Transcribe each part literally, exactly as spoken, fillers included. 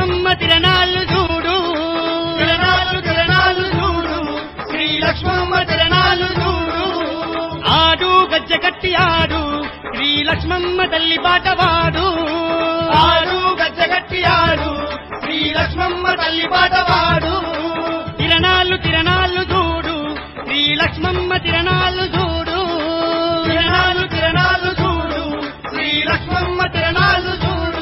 లక్ష్మమ్మ తిరణాళ్ళు చూడు తిరణాలు తిరణాలు చూడు శ్రీ లక్ష్మమ్మ తిరణాలు చూడు ఆడు గజ్జె కట్టి ఆడు శ్రీ లక్ష్మమ్మ తల్లి పాటవాడు ఆడు గజ్జె కట్టి ఆడు శ్రీ లక్ష్మమ్మ తల్లి పాటవాడు తిరణాళ్ళు తిరణాళ్ళు చూడు శ్రీ లక్ష్మమ్మ తిరణాళ్ళు చూడు తిరణాలు తిరణాలు చూడు శ్రీ లక్ష్మమ్మ తిరణాలు చూడు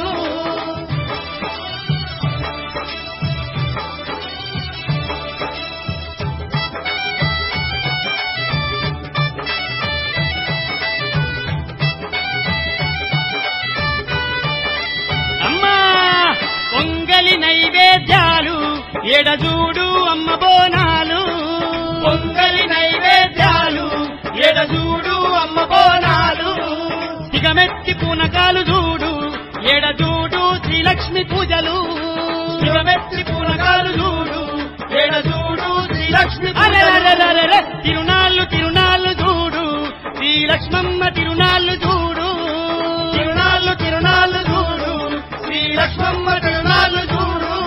అమ్మా పొంగలి నైవేద్యాలు ఎడజూడు అమ్మ బోనాలు పొంగలి నైవేద్యాలు ఎడజూడు అమ్మ బోనాలు దిగమెత్తి పూనకాలు చూడు ఎడజూడు శ్రీలక్ష్మి పూజలు దిగమెత్తి పూనకాలు చూడు ఎడజూడు శ్రీలక్ష్మి తిరునాళ్ళు తిరునాళ్ళు చూడు శ్రీలక్ష్మమ్మ తిరునాళ్ళు చూడు తిరునాళ్ళు తిరునాళ్ళు చూడు శ్రీలక్ష్మమ్మ తిరునాళ్ళు చూడు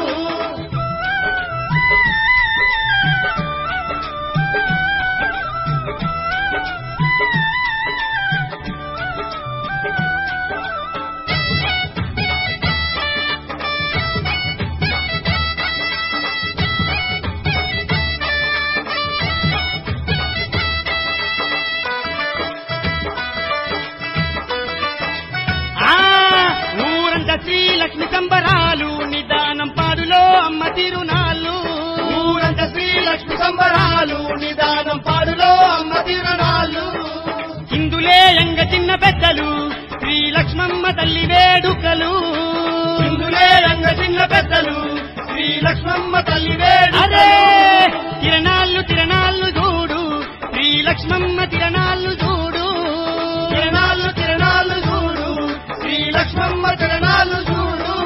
శ్రీలక్ష్మి సంబరాలు నిదానం పాడులో అమ్మ తిరునాళ్ళు ఊరంత శ్రీలక్ష్మి సంబరాలు నిదానం పాడులో అమ్మ తిరునాళ్ళు హిందులే ఎంగ చిన్న పెద్దలు శ్రీలక్ష్మమ్మ తల్లి వేడుకలు హిందులే ఎంగ చిన్న పెద్దలు శ్రీలక్ష్మమ్మ తల్లి వేడుకలు తిరణాళ్ళు తిరణాళ్ళు చూడు శ్రీలక్ష్మమ్మ తిరణాళ్ళు చూడు తిరణాళ్ళు తిరణాళ్ళు చూడు శ్రీలక్ష్మమ్మ తిరణాళ్ళు చూడు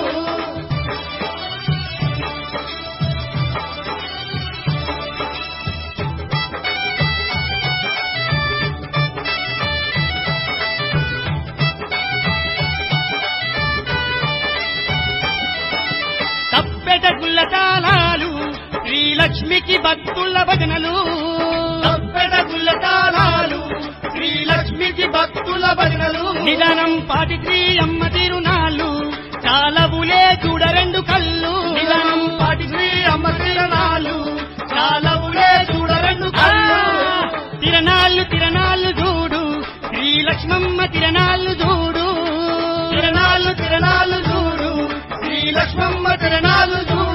తప్పెట గుల్ల తాళాలు శ్రీలక్ష్మికి భక్తుల భజనలు తప్పెట గుల్ల తాళాలు శ్రీలక్ష్మికి భక్తుల భజనలు నిదానం పాటి శ్రీ అమ్మ తిరునాళ్ళు చాలవులే చూడ రెండు కళ్ళు నిదానం పాటి శ్రీ అమ్మ తిరునాళ్ళు చాలవులే చూడ రెండు కళ్ళు తిరణాళ్ళు తిరణాళ్ళు చూడు శ్రీలక్ష్మమ్మ తిరణాళ్ళు చూడు తిరణాళ్ళు తిరణాళ్ళు చూడు శ్రీలక్ష్మమ్మ తిరణాళ్ళు చూడు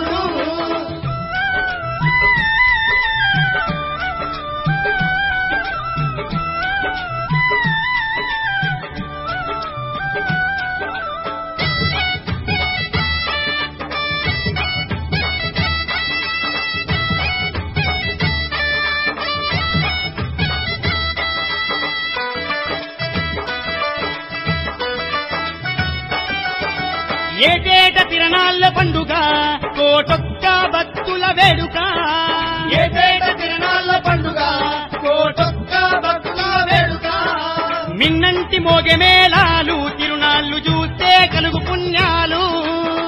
ఏటేట తిరణాళ్ళ పండుగ కోటొక్క భక్తుల వేడుక ఏటేట తిరణాళ్ళ పండుగ కోటొక్క భక్తుల వేడుక మిన్నంటి మోగె మేళాలు తిరునాళ్ళు చూస్తే కలుగు పుణ్యాలు